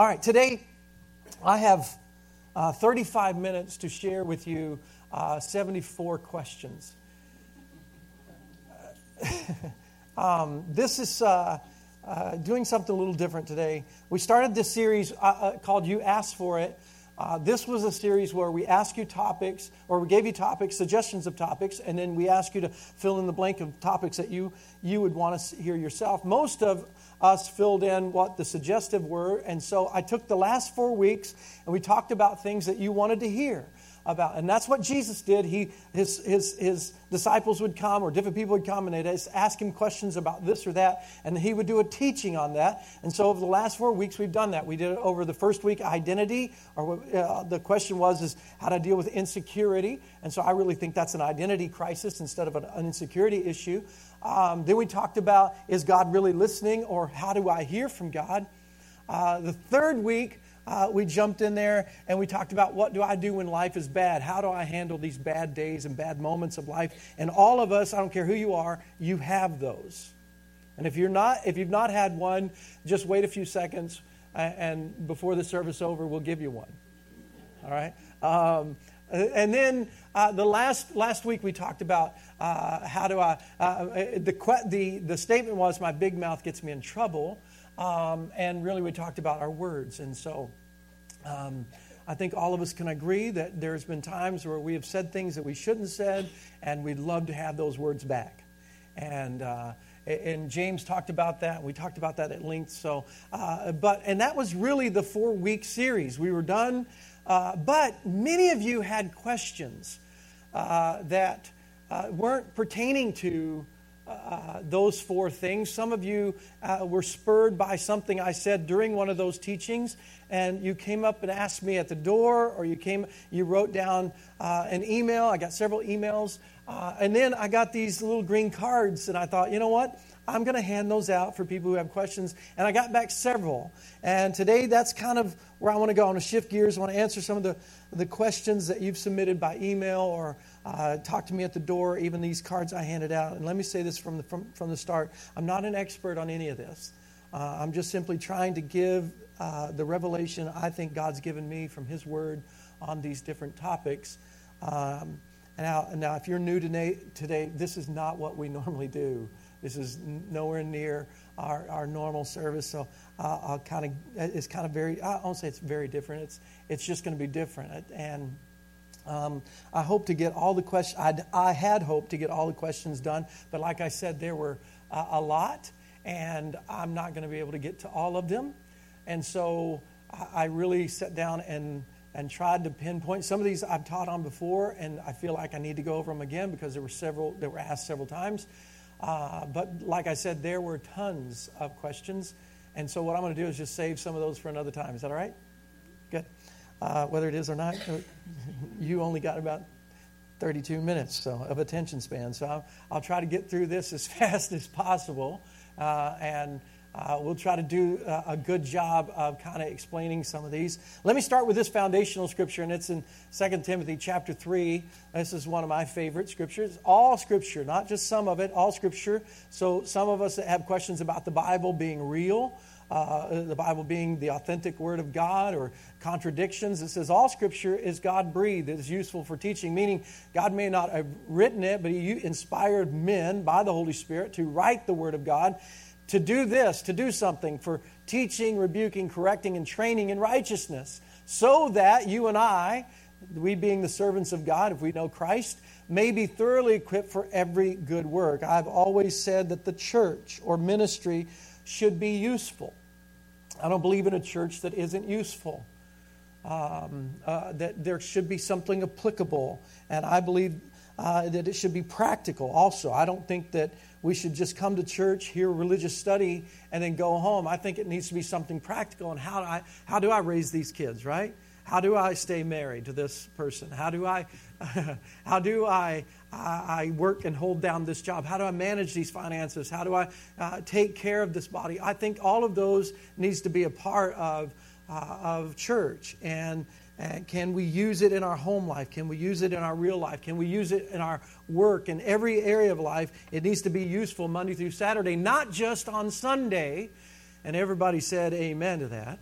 All right, today I have 35 minutes to share with you 74 questions. This is doing something a little different today. We started this series called You Asked For It. This was a series where we ask you topics, or we gave you topics, suggestions of topics, and then we ask you to fill in the blank of topics that you would want to hear yourself. Most of us filled in what the suggestive were, and so I took the last 4 weeks and we talked about things that you wanted to hear about, and that's what Jesus did. His disciples would come, or different people would come, and they'd ask him questions about this or that, and he would do a teaching on that. And so over the last 4 weeks, we've done that. We did it over the first week, identity, or the question was how to deal with insecurity. And so I really think that's an identity crisis instead of an insecurity issue. Then we talked about, is God really listening, or how do I hear from God? The third week, we jumped in there and we talked about, what do I do when life is bad? How do I handle these bad days and bad moments of life? And all of us, I don't care who you are, you have those. And if you've not had one, just wait a few seconds, and before the service over, we'll give you one. All right. And then the last week we talked about how do I. The statement was, my big mouth gets me in trouble. And really, we talked about our words. And so I think all of us can agree that there's been times where we have said things that we shouldn't have said, and we'd love to have those words back. And James talked about that. We talked about that at length. So, and that was really the 4-week series. We were done. But many of you had questions that weren't pertaining to those 4 things. Some of you were spurred by something I said during one of those teachings, and you came up and asked me at the door, or you wrote down an email. I got several emails, and then I got these little green cards, and I thought, you know what? I'm going to hand those out for people who have questions, and I got back several. And today, that's kind of where I want to go. I want to shift gears. I want to answer some of the questions that you've submitted by email, or talk to me at the door, even these cards I handed out. And let me say this from the start. I'm not an expert on any of this. I'm just simply trying to give the revelation I think God's given me from His Word on these different topics. Now, if you're new today, this is not what we normally do. This is nowhere near our normal service, so it's kind of very. I won't say it's very different. It's just going to be different, and I hope to get all the questions. I had hoped to get all the questions done, but like I said, there were a lot, and I'm not going to be able to get to all of them, and so I really sat down and tried to pinpoint. Some of these I've taught on before, and I feel like I need to go over them again because there were several that were asked several times. But like I said, there were tons of questions. And so what I'm going to do is just save some of those for another time. Is that all right? Good. Whether it is or not, you only got about 32 minutes of attention span. So I'll try to get through this as fast as possible. And we'll try to do a good job of kind of explaining some of these. Let me start with this foundational scripture, and it's in 2 Timothy chapter 3. This is one of my favorite scriptures. All scripture, not just some of it, all scripture. So some of us that have questions about the Bible being real, the Bible being the authentic Word of God, or contradictions. It says all Scripture is God-breathed. It is useful for teaching, meaning God may not have written it, but He inspired men by the Holy Spirit to write the Word of God, to do this, to do something for teaching, rebuking, correcting, and training in righteousness, so that you and I, we being the servants of God, if we know Christ, may be thoroughly equipped for every good work. I've always said that the church or ministry should be useful. I don't believe in a church that isn't useful. That there should be something applicable. And I believe that it should be practical also. I don't think that we should just come to church, hear religious study, and then go home. I think it needs to be something practical. And how do I raise these kids, right? How do I stay married to this person? How do I work and hold down this job? How do I manage these finances? How do I take care of this body? I think all of those needs to be a part of church. And can we use it in our home life? Can we use it in our real life? Can we use it in our work? In every area of life, it needs to be useful Monday through Saturday, not just on Sunday. And everybody said amen to that.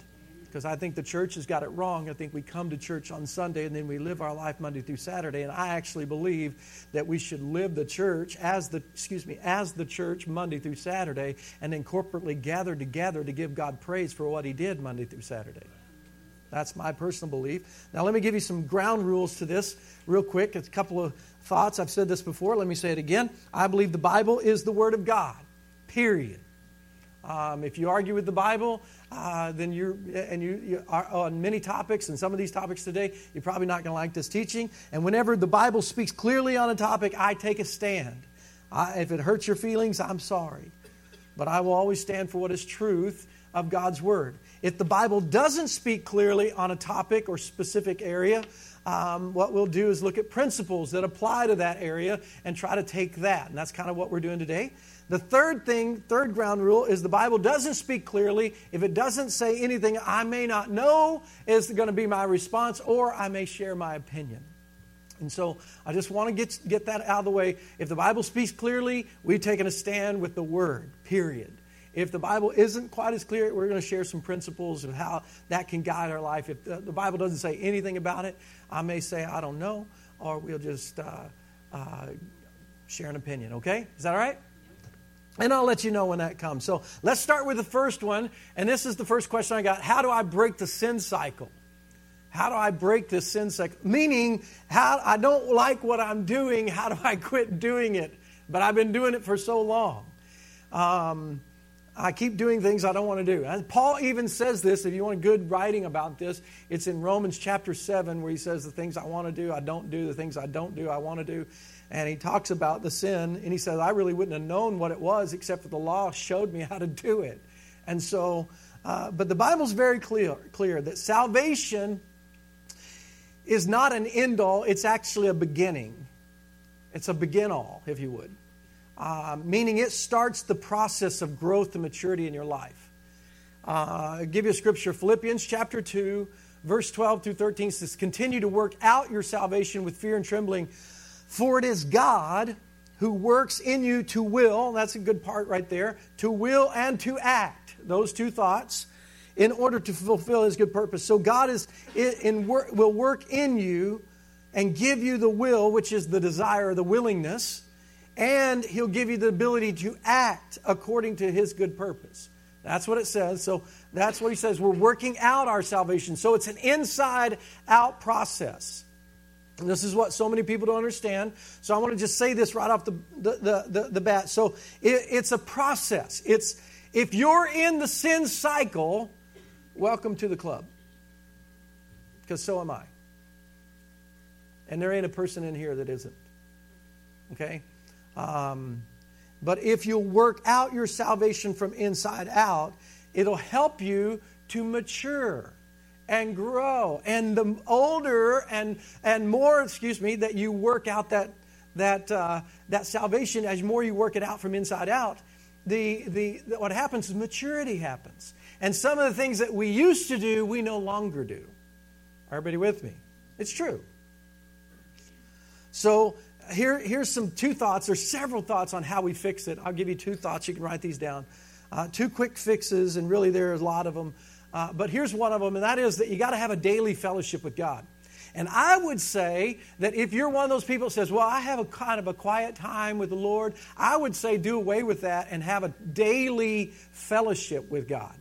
because I think the church has got it wrong. I think we come to church on Sunday and then we live our life Monday through Saturday. And I actually believe that we should live the church as the church Monday through Saturday, and then corporately gather together to give God praise for what He did Monday through Saturday. That's my personal belief. Now let me give you some ground rules to this real quick. It's a couple of thoughts. I've said this before. Let me say it again. I believe the Bible is the Word of God. Period. If you argue with the Bible, then you are on many topics, and some of these topics today, you're probably not going to like this teaching. And whenever the Bible speaks clearly on a topic, I take a stand. If it hurts your feelings, I'm sorry. But I will always stand for what is truth of God's Word. If the Bible doesn't speak clearly on a topic or specific area, what we'll do is look at principles that apply to that area and try to take that. And that's kind of what we're doing today. The third ground rule is the Bible doesn't speak clearly. If it doesn't say anything I may not know is going to be my response, or I may share my opinion. And so I just want to get that out of the way. If the Bible speaks clearly, we've taken a stand with the Word, period. If the Bible isn't quite as clear, we're going to share some principles of how that can guide our life. If the Bible doesn't say anything about it, I may say, I don't know, or we'll just share an opinion, okay? Is that all right? And I'll let you know when that comes. So let's start with the first one. And this is the first question I got. How do I break the sin cycle? How do I break this sin cycle? Meaning, how I don't like what I'm doing. How do I quit doing it? But I've been doing it for so long. I keep doing things I don't want to do. And Paul even says this. If you want good writing about this, it's in Romans chapter 7 where he says the things I want to do, I don't do. The things I don't do, I want to do. And he talks about the sin, and he says, I really wouldn't have known what it was except for the law showed me how to do it. And so, but the Bible's very clear that salvation is not an end-all, it's actually a beginning. It's a begin-all, if you would. Meaning it starts the process of growth and maturity in your life. I'll give you a scripture, Philippians chapter 2, verse 12 through 13 says, continue to work out your salvation with fear and trembling, for it is God who works in you to will, that's a good part right there, to will and to act, those two thoughts, in order to fulfill His good purpose. So God will work in you and give you the will, which is the desire, the willingness, and He'll give you the ability to act according to His good purpose. That's what it says. So that's what He says. We're working out our salvation. So it's an inside-out process. And this is what so many people don't understand. So I want to just say this right off the bat. So it's a process. If you're in the sin cycle, welcome to the club. Because so am I. And there ain't a person in here that isn't. Okay? But if you work out your salvation from inside out, it'll help you to mature and grow. And the older and more, that you work out that salvation, as more you work it out from inside out, what happens is maturity happens. And some of the things that we used to do, we no longer do. Everybody with me? It's true. So here's two thoughts. There's several thoughts on how we fix it. I'll give you two thoughts. You can write these down. Two quick fixes, and really there's a lot of them. But here's one of them, and that is that you got to have a daily fellowship with God. And I would say that if you're one of those people that says, well, I have a kind of a quiet time with the Lord, I would say do away with that and have a daily fellowship with God.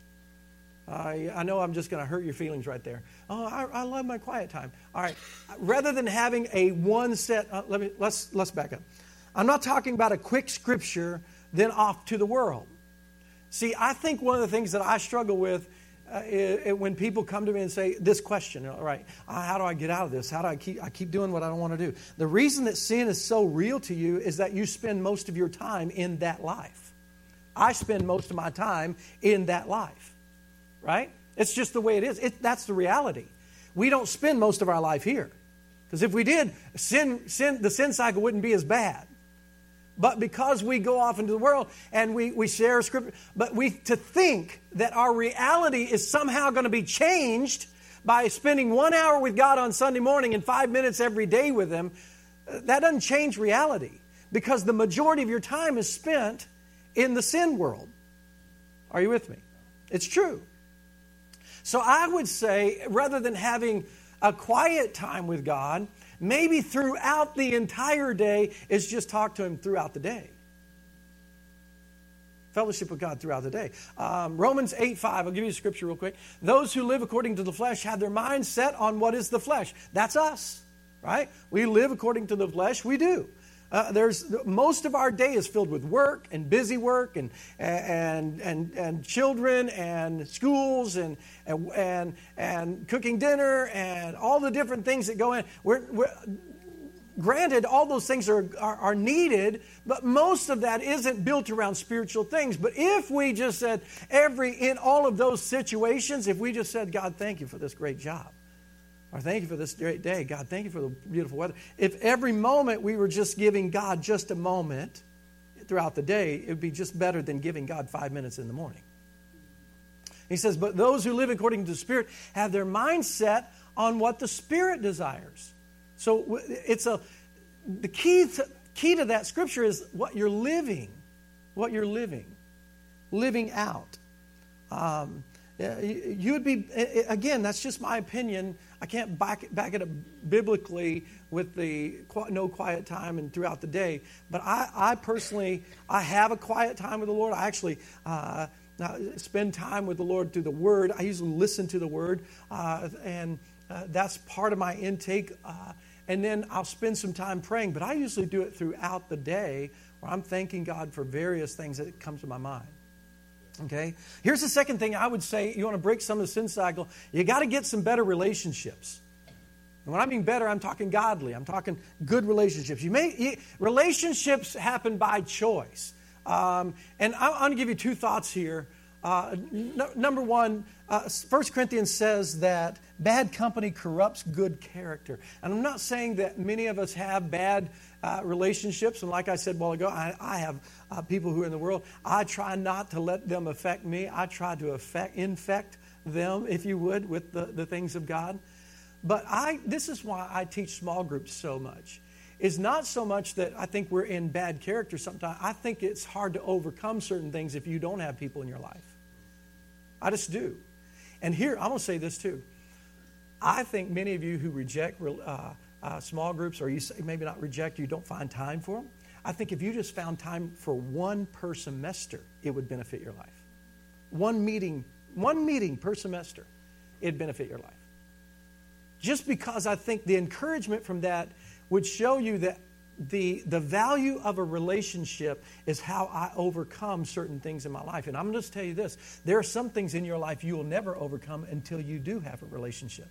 I know I'm just going to hurt your feelings right there. Oh, I love my quiet time. All right. Rather than having a one set, let's back up. I'm not talking about a quick scripture, then off to the world. See, I think one of the things that I struggle with when people come to me and say this question, all right, how do I get out of this? How do I keep doing what I don't want to do? The reason that sin is so real to you is that you spend most of your time in that life. I spend most of my time in that life, right? It's just the way it is. That's the reality. We don't spend most of our life here. Because if we did, the sin cycle wouldn't be as bad. But because we go off into the world and we share scripture, but to think that our reality is somehow going to be changed by spending 1 hour with God on Sunday morning and 5 minutes every day with Him, that doesn't change reality. Because the majority of your time is spent in the sin world. Are you with me? It's true. So I would say, rather than having a quiet time with God, maybe throughout the entire day is just talk to Him throughout the day. Fellowship with God throughout the day. Romans 8:5, I'll give you a scripture real quick. Those who live according to the flesh have their mind set on what is the flesh. That's us, right? We live according to the flesh. We do. Most of our day is filled with work and busy work and children and schools and cooking dinner and all the different things that go in. Granted, all those things are needed, but most of that isn't built around spiritual things. But if we just said in all of those situations, if we just said, God, thank you for this great job. Or thank you for this great day. God, thank you for the beautiful weather. If every moment we were just giving God just a moment throughout the day, it would be just better than giving God 5 minutes in the morning. He says, but those who live according to the Spirit have their mind set on what the Spirit desires. So the key to that scripture is what you're living out. You would be, again, that's just my opinion. I can't back it up biblically with the no quiet time and throughout the day. But I personally, I have a quiet time with the Lord. I actually spend time with the Lord through the Word. I usually listen to the Word, and that's part of my intake. And then I'll spend some time praying. But I usually do it throughout the day where I'm thanking God for various things that come to my mind. Okay? Here's the second thing I would say. You want to break some of the sin cycle, you got to get some better relationships. And when I mean better, I'm talking godly. I'm talking good relationships. Relationships happen by choice. And I'm going to give you two thoughts here. Number one, 1 Corinthians says that bad company corrupts good character. And I'm not saying that many of us have bad relationships. And like I said a while ago, I have people who are in the world. I try not to let them affect me. I try to infect them, if you would, with the things of God. But this is why I teach small groups so much. It's not so much that I think we're in bad character sometimes. I think it's hard to overcome certain things if you don't have people in your life. I just do. And here, I'm going to say this too. I think many of you who reject small groups, or you say maybe not reject, you don't find time for them. I think if you just found time for one per semester, it would benefit your life. One meeting per semester, it'd benefit your life. Just because I think the encouragement from that would show you that the value of a relationship is how I overcome certain things in my life. And I'm going to just tell you this. There are some things in your life you will never overcome until you do have a relationship.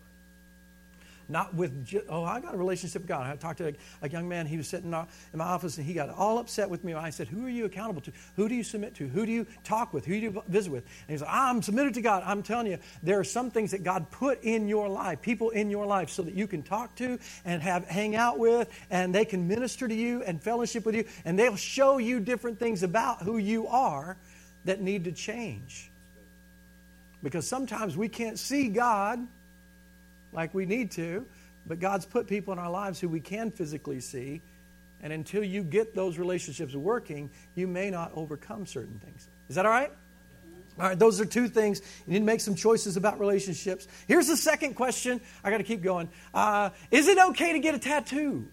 Not with, I got a relationship with God. I talked to a young man. He was sitting in my office, and he got all upset with me. I said, who are you accountable to? Who do you submit to? Who do you talk with? Who do you visit with? And he's like, I'm submitted to God. I'm telling you, there are some things that God put in your life, people in your life, so that you can talk to and hang out with, and they can minister to you and fellowship with you, and they'll show you different things about who you are that need to change. Because sometimes we can't see God like we need to, but God's put people in our lives who we can physically see, and until you get those relationships working, you may not overcome certain things. Is that all right? All right, those are two things. You need to make some choices about relationships. Here's the second question. I got to keep going. Is it okay to get a tattoo?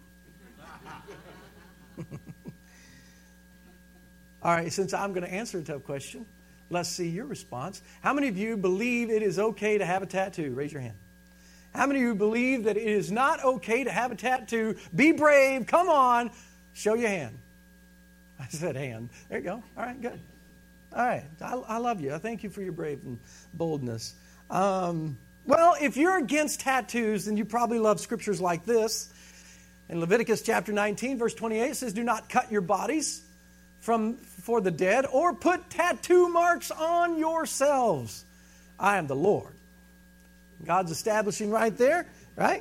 All right, since I'm going to answer a tough question, let's see your response. How many of you believe it is okay to have a tattoo? Raise your hand. How many of you believe that it is not okay to have a tattoo? Be brave. Come on. Show your hand. I said hand. There you go. All right, good. All right. I love you. I thank you for your brave and boldness. Well, if you're against tattoos, then you probably love scriptures like this. In Leviticus chapter 19, verse 28, it says, do not cut your bodies for the dead or put tattoo marks on yourselves. I am the Lord. God's establishing right there, right?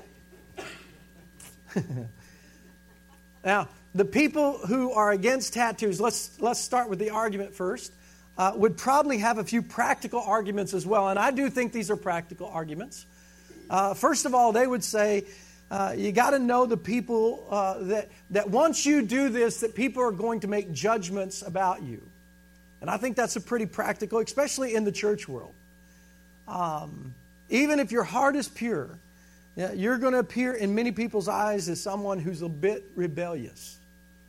Now, the people who are against tattoos, let's start with the argument first, would probably have a few practical arguments as well. And I do think these are practical arguments. First of all, they would say, you got to know the people that once you do this, that people are going to make judgments about you. And I think that's a pretty practical, especially in the church world. Even if your heart is pure, you're going to appear in many people's eyes as someone who's a bit rebellious.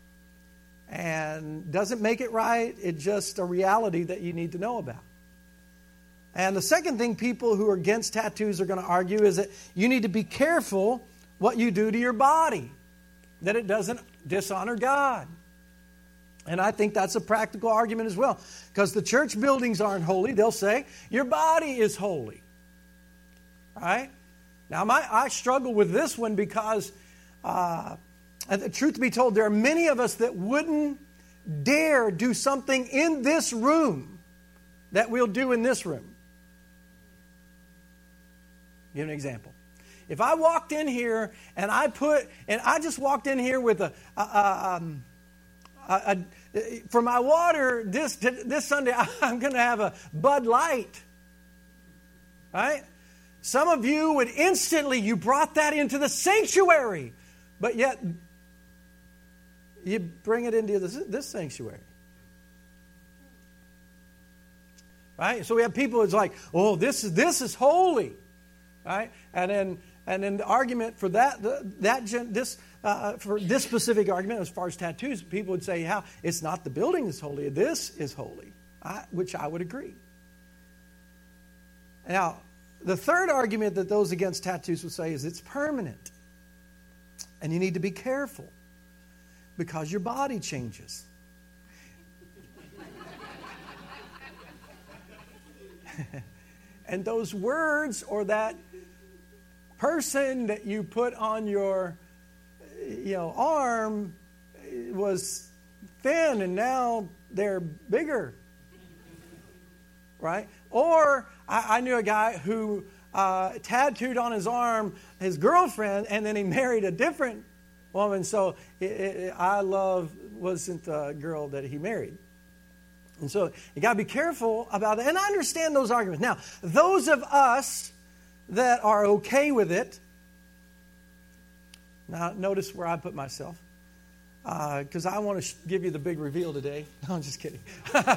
And doesn't make it right. It's just a reality that you need to know about. And the second thing people who are against tattoos are going to argue is that you need to be careful what you do to your body, that it doesn't dishonor God. And I think that's a practical argument as well. Because the church buildings aren't holy. They'll say, your body is holy. All right? Now, I struggle with this one because, the truth be told, there are many of us that wouldn't dare do something in this room that we'll do in this room. Give an example. If I walked in here and I just walked in here with for my water this Sunday, I'm going to have a Bud Light. Right? Some of you would instantly, you brought that into the sanctuary, but yet you bring it into this sanctuary. Right? So we have people who's like, oh, this is holy. Right? And then the argument for for this specific argument, as far as tattoos, people would say, "How it's not the building that's holy; this is holy," which I would agree. Now, the third argument that those against tattoos would say is it's permanent, and you need to be careful because your body changes. And those words or that person that you put on your arm was thin and now they're bigger. Right? Or I knew a guy who tattooed on his arm his girlfriend and then he married a different woman. So I love wasn't the girl that he married. And so you got to be careful about that. And I understand those arguments. Now, those of us that are okay with it, now notice where I put myself, because I want to give you the big reveal today. No, I'm just kidding.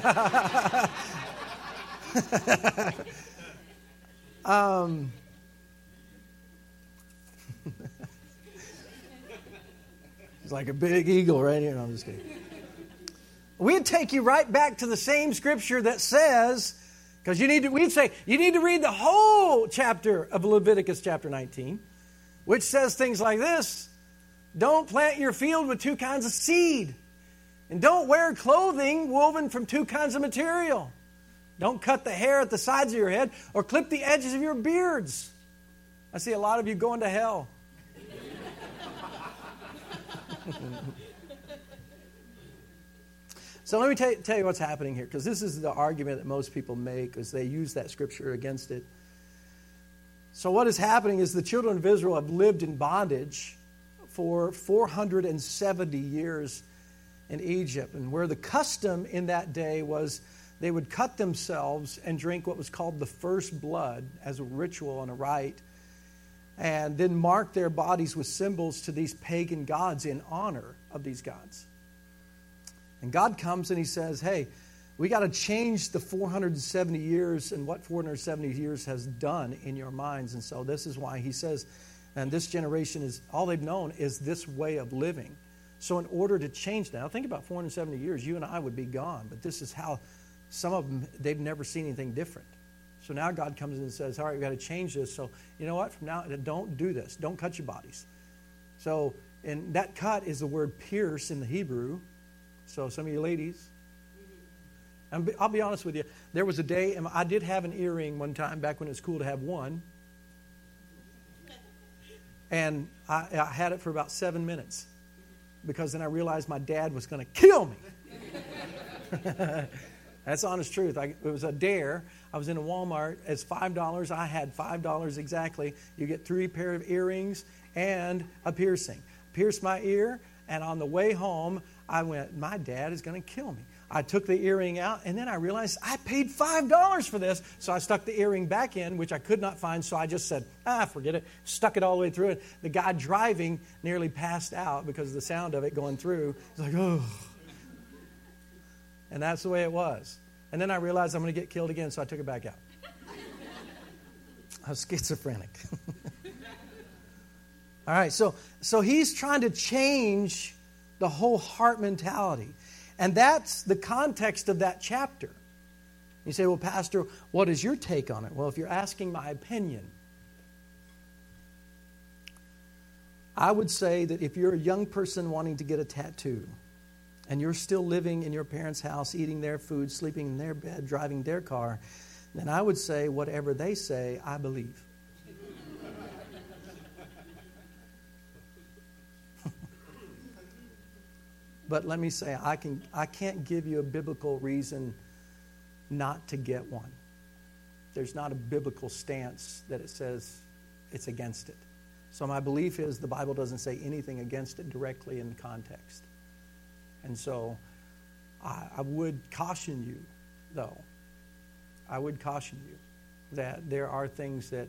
It's like a big eagle right here. No, I'm just kidding. We'd take you right back to the same scripture that says, because we'd say, you need to read the whole chapter of Leviticus chapter 19, which says things like this: don't plant your field with two kinds of seed, and don't wear clothing woven from two kinds of material. Don't cut the hair at the sides of your head or clip the edges of your beards. I see a lot of you going to hell. So let me tell you what's happening here, because this is the argument that most people make as they use that scripture against it. So what is happening is the children of Israel have lived in bondage for 470 years in Egypt, and where the custom in that day was they would cut themselves and drink what was called the first blood as a ritual and a rite, and then mark their bodies with symbols to these pagan gods in honor of these gods. And God comes and he says, hey, we got to change the 470 years and what 470 years has done in your minds. And so this is why he says, and this generation is, all they've known is this way of living. So in order to change that, now think about 470 years, you and I would be gone. But this is how some of them, they've never seen anything different. So now God comes in and says, all right, we've got to change this. So you know what? From now, don't do this. Don't cut your bodies. So, and that cut is the word pierce in the Hebrew. So some of you ladies, and I'll be honest with you, there was a day, and I did have an earring one time back when it was cool to have one. And I had it for about 7 minutes because then I realized my dad was going to kill me. That's the honest truth. It was a dare. I was in a Walmart. It's $5. I had $5 exactly. You get 3 pair of earrings and a piercing. Pierced my ear, and on the way home, I went, my dad is going to kill me. I took the earring out, and then I realized I paid $5 for this. So I stuck the earring back in, which I could not find. So I just said, forget it. Stuck it all the way through it. The guy driving nearly passed out because of the sound of it going through. He's like, oh. And that's the way it was. And then I realized I'm going to get killed again, so I took it back out. A schizophrenic. All right, so he's trying to change the whole heart mentality. And that's the context of that chapter. You say, well, Pastor, what is your take on it? Well, if you're asking my opinion, I would say that if you're a young person wanting to get a tattoo, and you're still living in your parents' house, eating their food, sleeping in their bed, driving their car, then I would say whatever they say, I believe. But let me say, I can't give you a biblical reason not to get one. There's not a biblical stance that it says it's against it. So my belief is the Bible doesn't say anything against it directly in the context. And so I would caution you, though. I would caution you that there are things that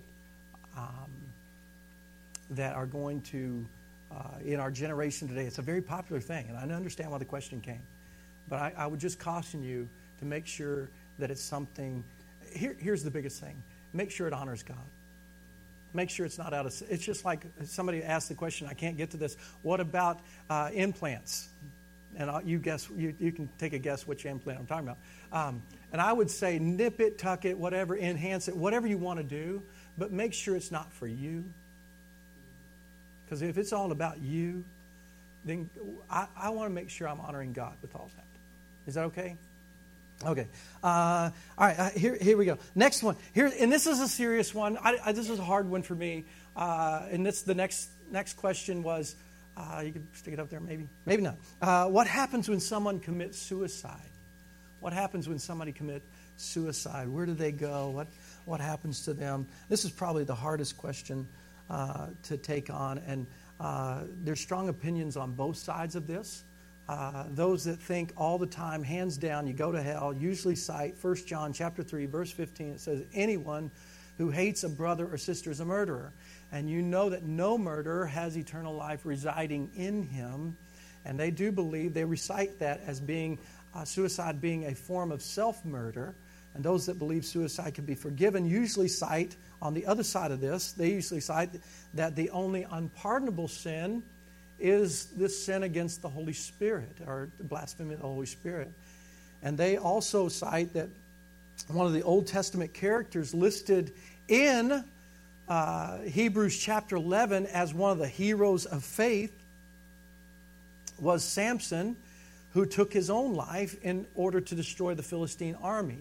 are going to, in our generation today, it's a very popular thing, and I understand why the question came. But I would just caution you to make sure that it's something. Here's the biggest thing. Make sure it honors God. Make sure it's not out of... It's just like somebody asked the question, I can't get to this. What about implants? And you can take a guess which implant I'm talking about. And I would say nip it, tuck it, whatever, enhance it, whatever you want to do, but make sure it's not for you. Because if it's all about you, then I want to make sure I'm honoring God with all that. Is that okay? Okay. All right. Here we go. Next one. And this is a serious one. This is a hard one for me. And the next question was, you can stick it up there, maybe not. What happens when someone commits suicide? What happens when somebody commits suicide? Where do they go? What happens to them? This is probably the hardest question to take on, and there's strong opinions on both sides of this. Those that think all the time, hands down, you go to hell, usually cite 1 John chapter 3, verse 15. It says, anyone who hates a brother or sister is a murderer. And you know that no murderer has eternal life residing in him. And they do believe, they recite that as being suicide being a form of self-murder. And those that believe suicide can be forgiven usually cite, on the other side of this, they usually cite that the only unpardonable sin is this sin against the Holy Spirit, or blasphemy of the Holy Spirit. And they also cite that one of the Old Testament characters listed in Hebrews chapter 11 as one of the heroes of faith was Samson, who took his own life in order to destroy the Philistine army.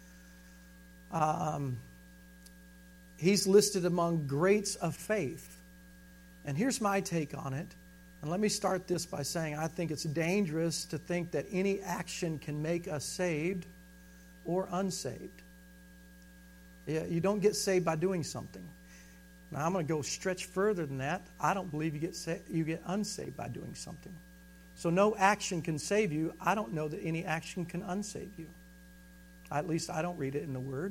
He's listed among greats of faith. And here's my take on it. And let me start this by saying I think it's dangerous to think that any action can make us saved or unsaved. You don't get saved by doing something. Now, I'm going to go stretch further than that. I don't believe you get unsaved by doing something. So no action can save you. I don't know that any action can unsave you. At least I don't read it in the Word.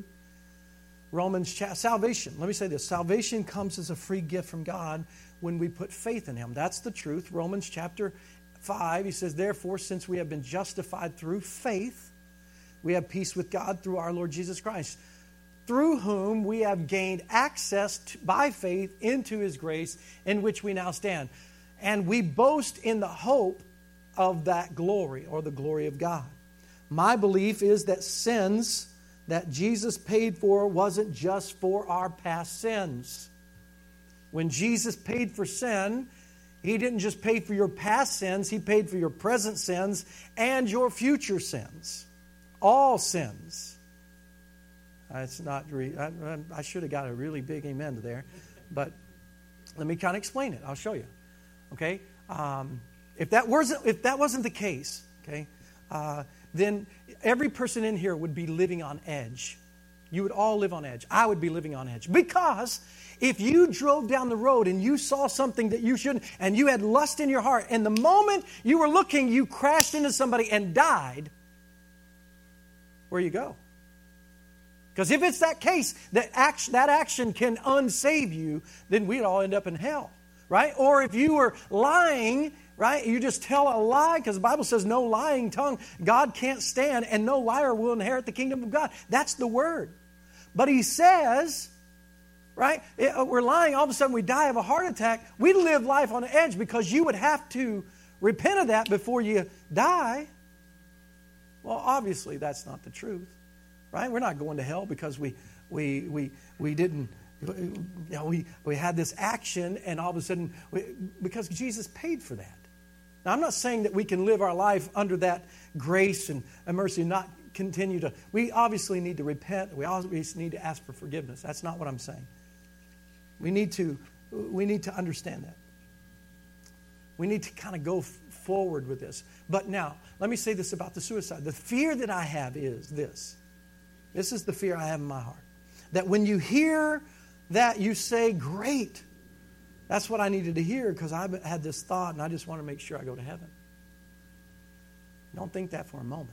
Salvation. Let me say this. Salvation comes as a free gift from God when we put faith in Him. That's the truth. Romans chapter 5, he says, therefore, since we have been justified through faith, we have peace with God through our Lord Jesus Christ, through whom we have gained access by faith into His grace in which we now stand. And we boast in the hope of that glory, or the glory of God. My belief is that sins that Jesus paid for wasn't just for our past sins. When Jesus paid for sin, He didn't just pay for your past sins, He paid for your present sins and your future sins. All sins. It's not. I should have got a really big amen there, but let me kind of explain it. I'll show you. Okay, if that wasn't the case, okay, then every person in here would be living on edge. You would all live on edge. I would be living on edge because if you drove down the road and you saw something that you shouldn't, and you had lust in your heart, and the moment you were looking, you crashed into somebody and died, where you go? Because if it's that case, that action can unsave you, then we'd all end up in hell, right? Or if you were lying, right? You just tell a lie, because the Bible says no lying tongue God can't stand, and no liar will inherit the kingdom of God. That's the word. But He says right? We're lying, all of a sudden we die of a heart attack. We live life on the edge because you would have to repent of that before you die. Well, obviously that's not the truth, right? We're not going to hell because we didn't, we had this action and all of a sudden, because Jesus paid for that. Now, I'm not saying that we can live our life under that grace and mercy and not continue to, we obviously need to repent. We obviously need to ask for forgiveness. That's not what I'm saying. We need to understand that. We need to kind of go forward with this. But now, let me say this about the suicide. The fear that I have is this. This is the fear I have in my heart. That when you hear that, you say, great. That's what I needed to hear because I had this thought and I just want to make sure I go to heaven. Don't think that for a moment.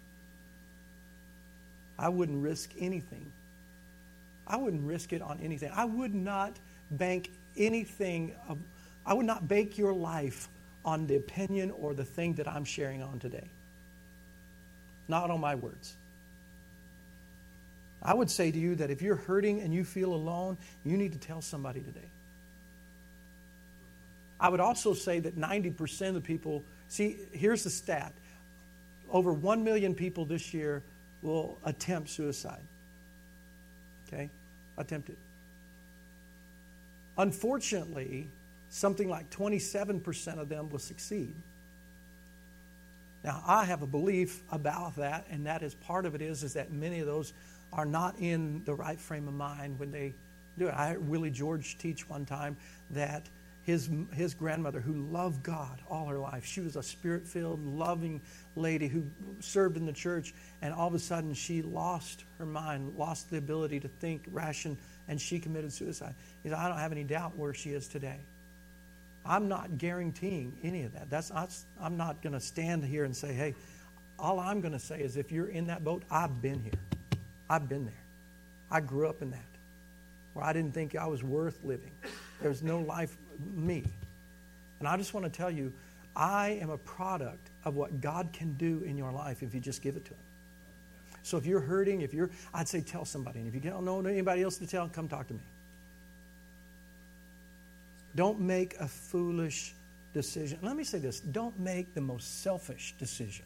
I wouldn't risk anything. I wouldn't risk it on anything. I would not bank anything. I would not bake your life on the opinion or the thing that I'm sharing on today. Not on my words. I would say to you that if you're hurting and you feel alone, you need to tell somebody today. I would also say that 90% of the people, see, here's the stat. Over 1 million people this year will attempt suicide. Okay? Attempt it. Unfortunately, something like 27% of them will succeed. Now, I have a belief about that, and that is part of it is that many of those are not in the right frame of mind when they do it. I heard Willie George teach one time that his grandmother, who loved God all her life, she was a spirit-filled, loving lady who served in the church, and all of a sudden she lost her mind, lost the ability to think, ration, and she committed suicide. He said, I don't have any doubt where she is today. I'm not guaranteeing any of that. I'm not going to stand here and say, hey, all I'm going to say is if you're in that boat, I've been here. I've been there. I grew up in that, where I didn't think I was worth living. There's no life me. And I just want to tell you, I am a product of what God can do in your life if you just give it to Him. So if you're hurting, I'd say tell somebody. And if you don't know anybody else to tell, come talk to me. Don't make a foolish decision. Let me say this. Don't make the most selfish decision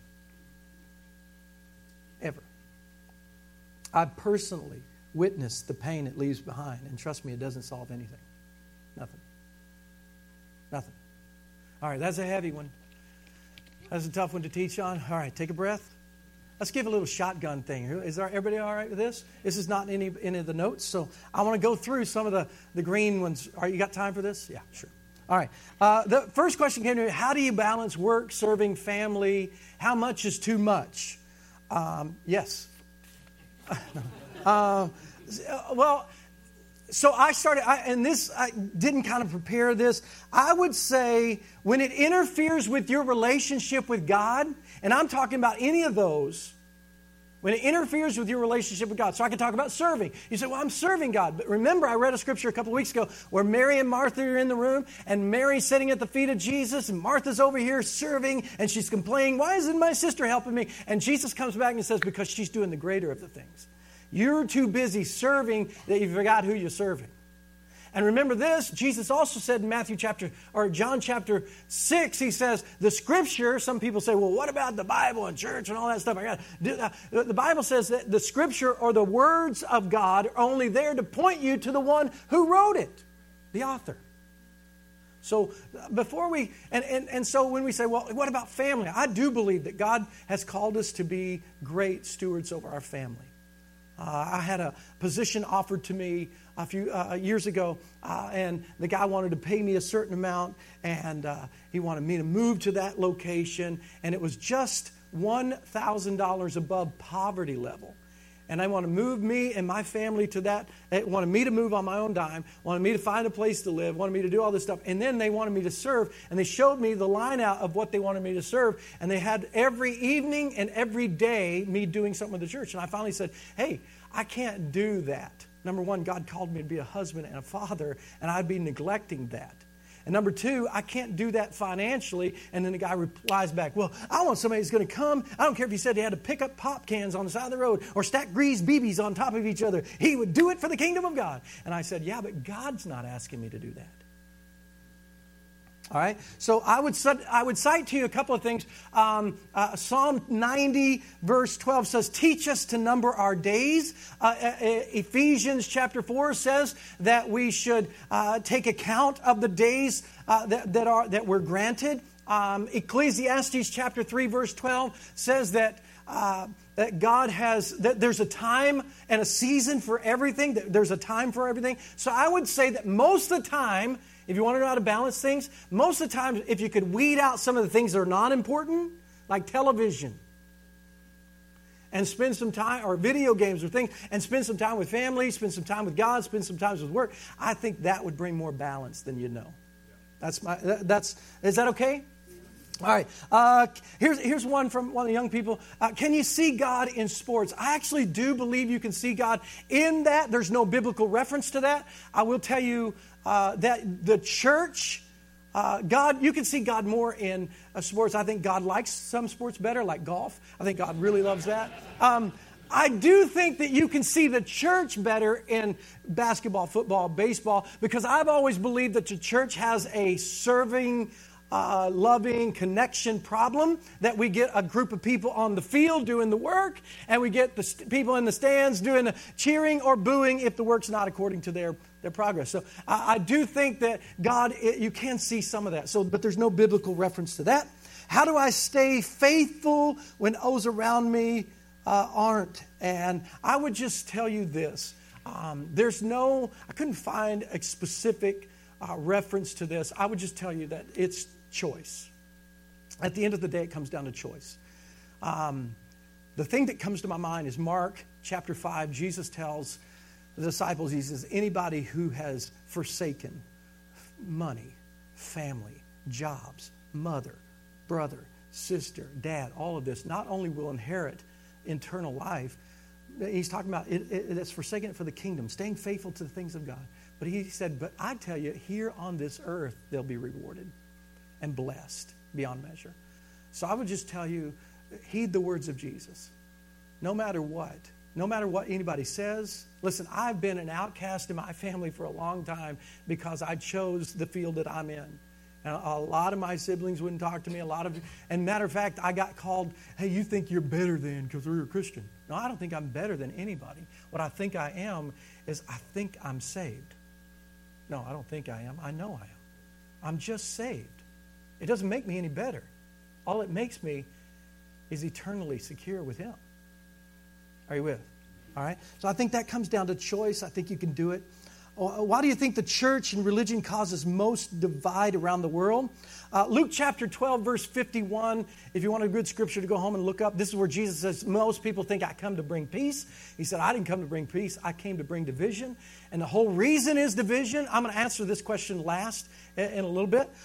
ever. I've personally witnessed the pain it leaves behind. And trust me, it doesn't solve anything. Nothing. Nothing. All right, that's a heavy one. That's a tough one to teach on. All right, take a breath. Let's give a little shotgun thing. Is everybody all right with this? This is not in any of the notes, so I want to go through some of the green ones. All right, you got time for this? Yeah, sure. All right. The first question came to me, how do you balance work, serving, family? How much is too much? Yes. Well, so I didn't kind of prepare this. I would say when it interferes with your relationship with God, and I'm talking about any of those, when it interferes with your relationship with God. So I can talk about serving. You say, well, I'm serving God. But remember, I read a scripture a couple of weeks ago where Mary and Martha are in the room, and Mary's sitting at the feet of Jesus, and Martha's over here serving, and she's complaining, why isn't my sister helping me? And Jesus comes back and says, because she's doing the greater of the things. You're too busy serving that you forgot who you're serving. And remember this, Jesus also said in John chapter 6, he says, the scripture, some people say, well, what about the Bible and church and all that stuff? The Bible says that the scripture or the words of God are only there to point you to the one who wrote it, the author. So so when we say, well, what about family? I do believe that God has called us to be great stewards over our family. I had a position offered to me a few years ago, and the guy wanted to pay me a certain amount, and he wanted me to move to that location, and it was just $1,000 above poverty level. And they want to move me and my family to that. They wanted me to move on my own dime, wanted me to find a place to live, wanted me to do all this stuff. And then they wanted me to serve. And they showed me the line out of what they wanted me to serve. And they had every evening and every day me doing something with the church. And I finally said, hey, I can't do that. Number one, God called me to be a husband and a father, and I'd be neglecting that. And number two, I can't do that financially. And then the guy replies back, well, I want somebody who's going to come. I don't care if he said he had to pick up pop cans on the side of the road or stack greased BBs on top of each other. He would do it for the kingdom of God. And I said, yeah, but God's not asking me to do that. All right, so I would cite to you a couple of things. Psalm 90, verse 12 says, teach us to number our days. Ephesians chapter 4 says that we should take account of the days that we're granted. Ecclesiastes chapter 3, verse 12 says that God has, that there's a time and a season for everything. That there's a time for everything. So I would say that most of the time, if you want to know how to balance things, most of the time, if you could weed out some of the things that are not important, like television, and spend some time, or video games or things, and spend some time with family, spend some time with God, spend some time with work, I think that would bring more balance than you know. Is that okay? All right. Here's one from one of the young people. Can you see God in sports? I actually do believe you can see God in that. There's no biblical reference to that. I will tell you that the church, you can see God more in sports. I think God likes some sports better, like golf. I think God really loves that. I do think that you can see the church better in basketball, football, baseball, because I've always believed that the church has a serving, loving connection problem, that we get a group of people on the field doing the work, and we get the people in the stands doing the cheering or booing if the work's not according to their progress. So I do think that God, you can see some of that. But there's no biblical reference to that. How do I stay faithful when those around me aren't? And I would just tell you this. I couldn't find a specific reference to this. I would just tell you that it's choice. At the end of the day, it comes down to choice. The thing that comes to my mind is Mark chapter 5. Jesus tells the disciples, he says, anybody who has forsaken money, family, jobs, mother, brother, sister, dad, all of this, not only will inherit eternal life, he's talking about it's forsaken it for the kingdom, staying faithful to the things of God. But he said, but I tell you, here on this earth, they'll be rewarded and blessed beyond measure. So I would just tell you, heed the words of Jesus. No matter what anybody says. Listen, I've been an outcast in my family for a long time because I chose the field that I'm in. And a lot of my siblings wouldn't talk to me. And matter of fact, I got called, hey, you think you're better than because you're a Christian. No, I don't think I'm better than anybody. What I think I am is I think I'm saved. No, I don't think I am. I know I am. I'm just saved. It doesn't make me any better. All it makes me is eternally secure with Him. Are you with? All right. So I think that comes down to choice. I think you can do it. Why do you think the church and religion causes most divide around the world? Luke chapter 12, verse 51. If you want a good scripture to go home and look up, this is where Jesus says, most people think I come to bring peace. He said, I didn't come to bring peace. I came to bring division. And the whole reason is division. I'm going to answer this question last in a little bit.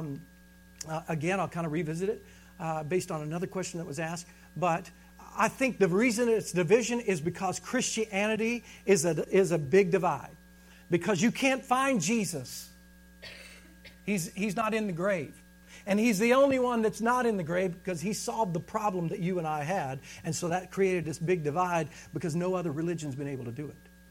Again, I'll kind of revisit it based on another question that was asked. But I think the reason it's division is because Christianity is a big divide. Because you can't find Jesus. He's not in the grave. And He's the only one that's not in the grave because He solved the problem that you and I had. And so that created this big divide because no other religion's been able to do it.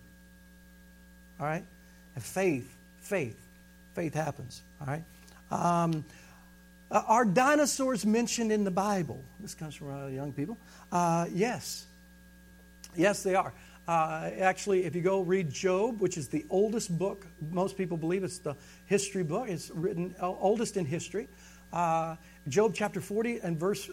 All right? And faith happens. All right? Are dinosaurs mentioned in the Bible? This comes from young people. Yes. Yes, they are. Actually, if you go read Job, which is the oldest book, most people believe it's the history book. It's written oldest in history. Job chapter 40 and verse,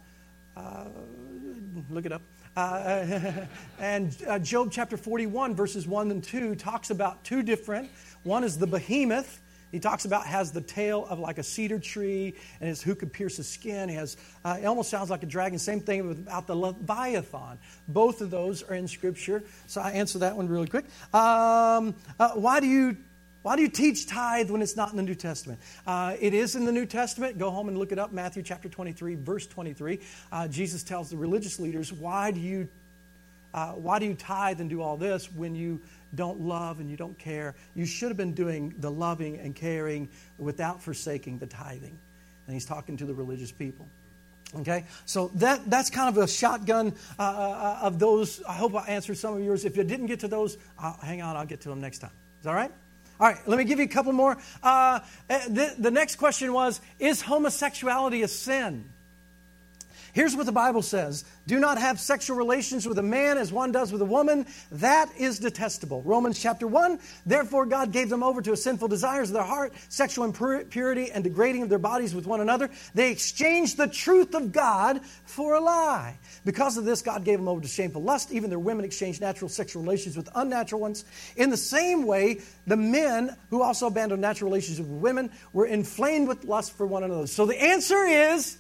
look it up. And Job chapter 41, verses 1 and 2 talks about two different. One is the behemoth. He talks about has the tail of like a cedar tree and who could pierce his skin. He has, it almost sounds like a dragon. Same thing about the Leviathan. Both of those are in Scripture. So I answer that one really quick. Why do you teach tithe when it's not in the New Testament? It is in the New Testament. Go home and look it up. Matthew chapter 23, verse 23. Jesus tells the religious leaders, why do you why do you tithe and do all this when you don't love and you don't care? You should have been doing the loving and caring without forsaking the tithing. And he's talking to the religious people. Okay, so that's kind of a shotgun of those. I hope I answered some of yours. If you didn't get to those, hang on, I'll get to them next time. Is that all right? All right, let me give you a couple more. The next question was, is homosexuality a sin? Here's what the Bible says. Do not have sexual relations with a man as one does with a woman. That is detestable. Romans chapter 1. Therefore God gave them over to sinful desires of their heart, sexual impurity and degrading of their bodies with one another. They exchanged the truth of God for a lie. Because of this, God gave them over to shameful lust. Even their women exchanged natural sexual relations with unnatural ones. In the same way, the men who also abandoned natural relations with women were inflamed with lust for one another. So the answer is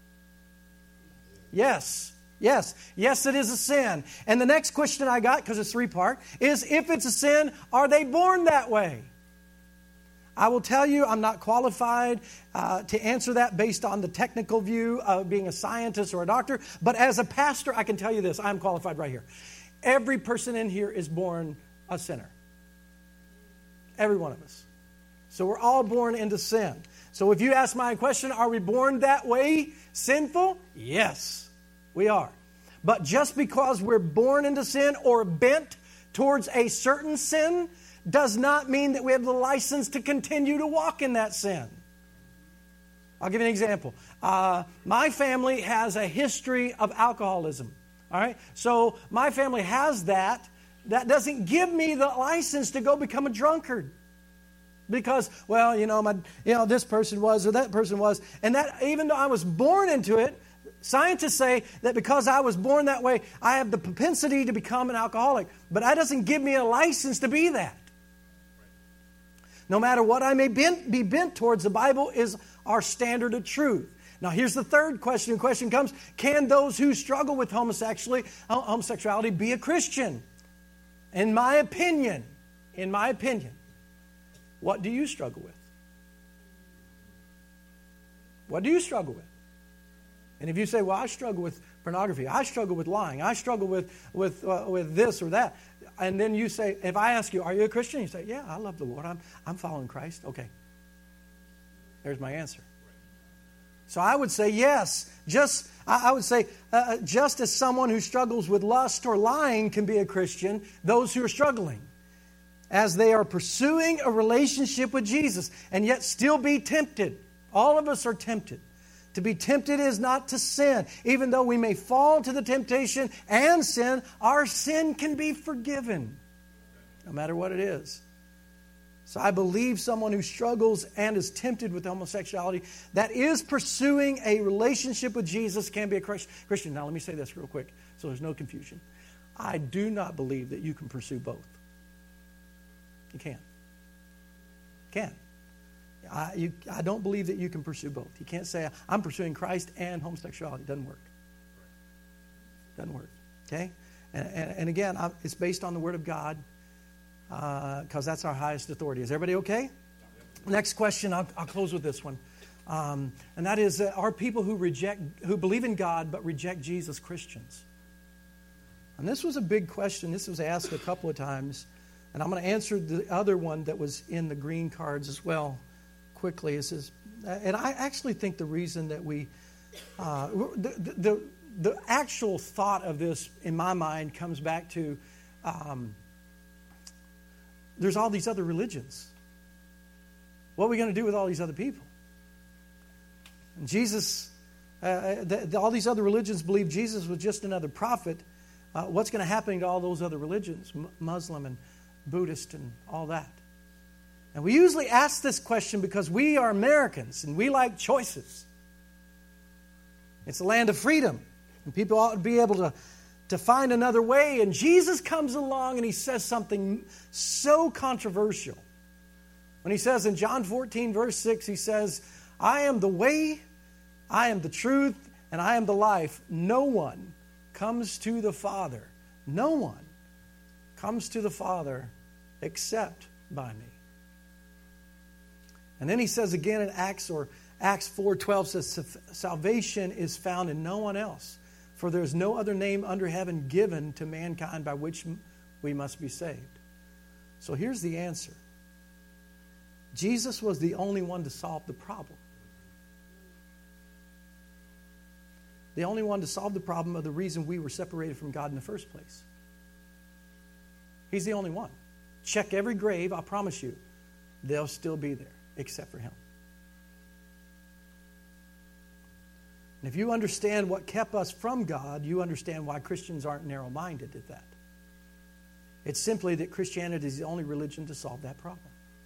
yes. Yes. Yes, it is a sin. And the next question I got, because it's three-part, is if it's a sin, are they born that way? I will tell you, I'm not qualified to answer that based on the technical view of being a scientist or a doctor. But as a pastor, I can tell you this. I'm qualified right here. Every person in here is born a sinner. Every one of us. So we're all born into sin. So if you ask my question, are we born that way, sinful? Yes, we are. But just because we're born into sin or bent towards a certain sin does not mean that we have the license to continue to walk in that sin. I'll give you an example. My family has a history of alcoholism. All right? So my family has that. That doesn't give me the license to go become a drunkard. Because, well, this person was or that person was. And that, even though I was born into it, scientists say that because I was born that way, I have the propensity to become an alcoholic. But that doesn't give me a license to be that. No matter what I may be bent towards, the Bible is our standard of truth. Now, here's the third question. The question comes, can those who struggle with homosexuality be a Christian? In my opinion, what do you struggle with? What do you struggle with? And if you say, well, I struggle with pornography, I struggle with lying, I struggle with this or that, and then you say, if I ask you, are you a Christian? You say, yeah, I love the Lord. I'm following Christ. Okay. There's my answer. So I would say yes. I would say just as someone who struggles with lust or lying can be a Christian, those who are struggling, as they are pursuing a relationship with Jesus and yet still be tempted. All of us are tempted. To be tempted is not to sin. Even though we may fall to the temptation and sin, our sin can be forgiven, no matter what it is. So I believe someone who struggles and is tempted with homosexuality, that is pursuing a relationship with Jesus, can be a Christian. Now let me say this real quick so there's no confusion. I do not believe that you can pursue both. You can't. I don't believe that you can pursue both. You can't say, I'm pursuing Christ and homosexuality. It doesn't work. Doesn't work. Okay? And again, it's based on the Word of God because that's our highest authority. Is everybody okay? Next question, I'll close with this one. And that is, are people who believe in God but reject Jesus Christians? And this was a big question. This was asked a couple of times. And I'm going to answer the other one that was in the green cards as well quickly. It says, and I actually think the reason that the actual thought of this in my mind comes back to there's all these other religions. What are we going to do with all these other people? And Jesus, all these other religions believe Jesus was just another prophet. What's going to happen to all those other religions, Muslim and Buddhist and all that? And we usually ask this question because we are Americans and we like choices. It's a land of freedom. And people ought to be able to find another way. And Jesus comes along and he says something so controversial. When he says in John 14, verse 6, he says, I am the way, I am the truth, and I am the life. No one comes to the Father. No one comes to the Father except by me. And then he says again in Acts 4:12 says, salvation is found in no one else. For there is no other name under heaven given to mankind by which we must be saved. So here's the answer. Jesus was the only one to solve the problem. The only one to solve the problem of the reason we were separated from God in the first place. He's the only one. Check every grave, I promise you, they'll still be there, except for him. And if you understand what kept us from God, you understand why Christians aren't narrow-minded at that. It's simply that Christianity is the only religion to solve that problem.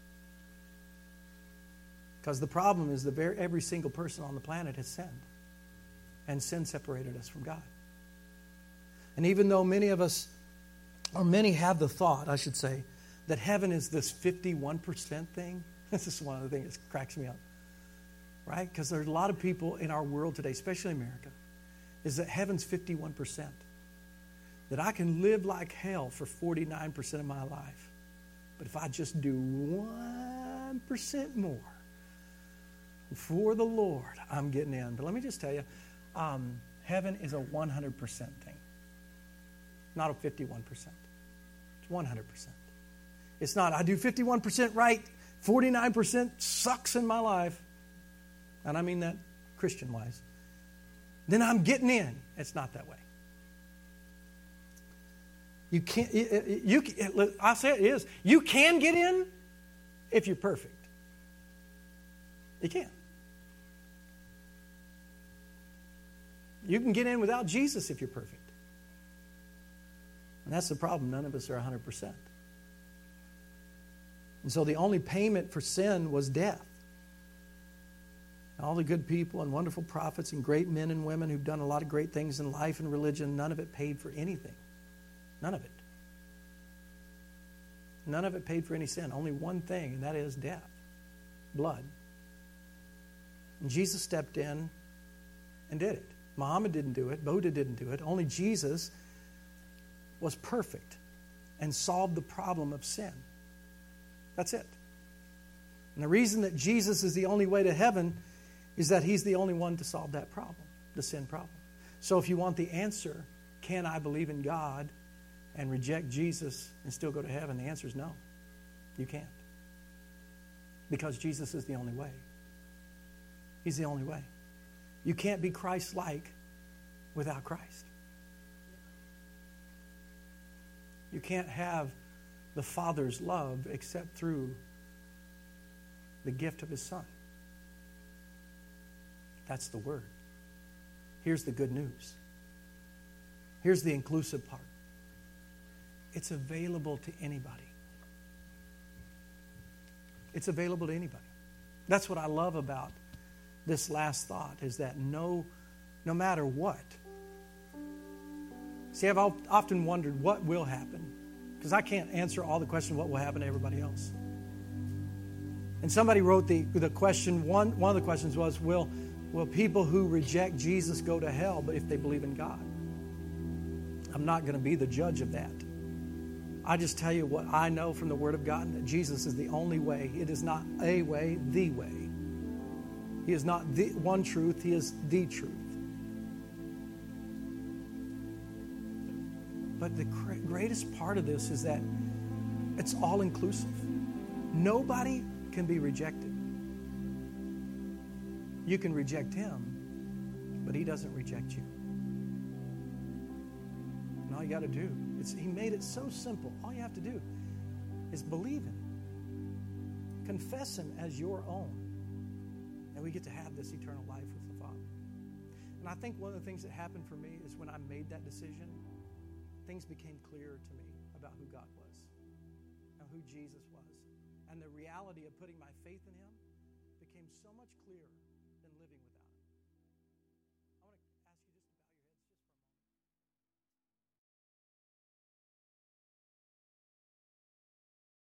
Because the problem is that every single person on the planet has sinned. And sin separated us from God. And even though many of us, or many have the thought, I should say, that heaven is this 51% thing. This is one of the things that cracks me up. Right? Because there's a lot of people in our world today, especially America, is that heaven's 51%. That I can live like hell for 49% of my life. But if I just do 1% more for the Lord, I'm getting in. But let me just tell you, heaven is a 100% thing. Not a 51%. It's 100%. It's not, I do 51% right, 49% sucks in my life. And I mean that Christian-wise. Then I'm getting in. It's not that way. You can't, I'll say it is. You can get in if you're perfect. You can. You can get in without Jesus if you're perfect. And that's the problem. None of us are 100%. And so the only payment for sin was death. All the good people and wonderful prophets and great men and women who've done a lot of great things in life and religion, none of it paid for anything. None of it. None of it paid for any sin. Only one thing, and that is death. Blood. And Jesus stepped in and did it. Muhammad didn't do it. Buddha didn't do it. Only Jesus was perfect and solved the problem of sin. That's it. And the reason that Jesus is the only way to heaven is that he's the only one to solve that problem, the sin problem. So if you want the answer, can I believe in God and reject Jesus and still go to heaven? The answer is no. You can't. Because Jesus is the only way. He's the only way. You can't be Christ-like without Christ. You can't have the Father's love except through the gift of His Son. That's the Word. Here's the good news. Here's the inclusive part. It's available to anybody. It's available to anybody. That's what I love about this last thought, is that no matter what. See, I've often wondered what will happen, because I can't answer all the questions what will happen to everybody else. And somebody wrote the question, one of the questions was, will people who reject Jesus go to hell, but if they believe in God? I'm not going to be the judge of that. I just tell you what I know from the Word of God, that Jesus is the only way. It is not a way, the way. He is not the one truth, He is the truth. But the greatest part of this is that it's all inclusive. Nobody can be rejected. You can reject Him, but He doesn't reject you. And all you got to do, He made it so simple. All you have to do is believe Him. Confess Him as your own. And we get to have this eternal life with the Father. And I think one of the things that happened for me is when I made that decision, things became clearer to me about who God was and who Jesus was. And the reality of putting my faith in Him became so much clearer than living without Him.